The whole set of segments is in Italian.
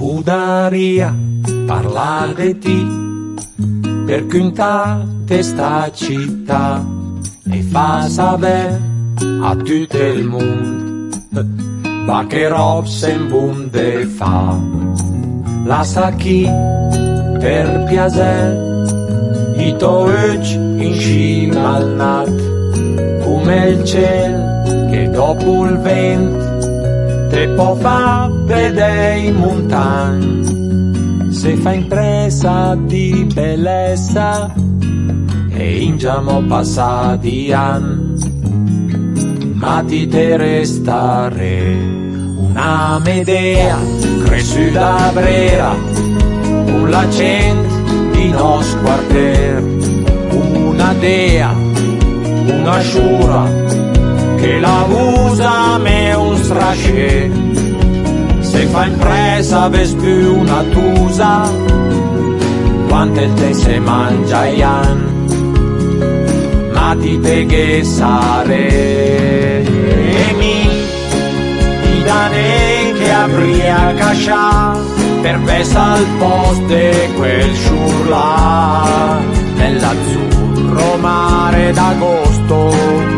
Budaria parla di te, perché in questa città e fa sapere a tutto il mondo ma che rob sembunde fa. La sa chi per piacere i tuoi in cima al nat, come il cielo che dopo il vento te può fa vedere i montagne, se fa impresa di bellezza e ingiamo passati anni, ma ti te restare una medea cresciuta brera, un l'accento di nos quartier, una dea, una sciura che la usa me un strasce, se fa impresa ves più una tusa, quante te se mangia ian, ma ti te che sare, e mi dane che apria cascia, per vesa al poste quel sciurla, nell'azzurro mare d'agosto,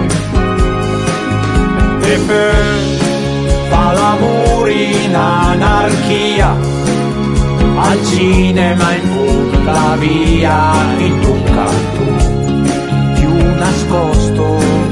e poi fa l'amore in anarchia, al cinema in punta via, in un canto più nascosto.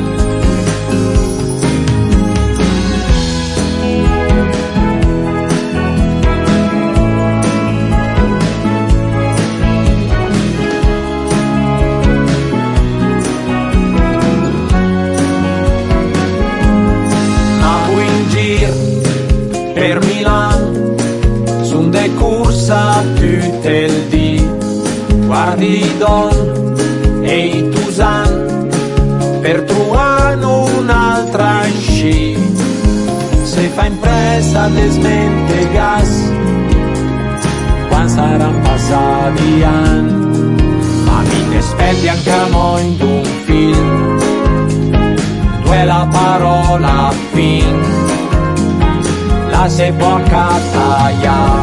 Per Milano son de corsa tutto il dì, guardi i don e i tusan per trovare un'altra sci, se fa impresa de smente gas quando saranno passati anni, ma mi te aspetti anche a mo in un film dove la parola fin se può accattare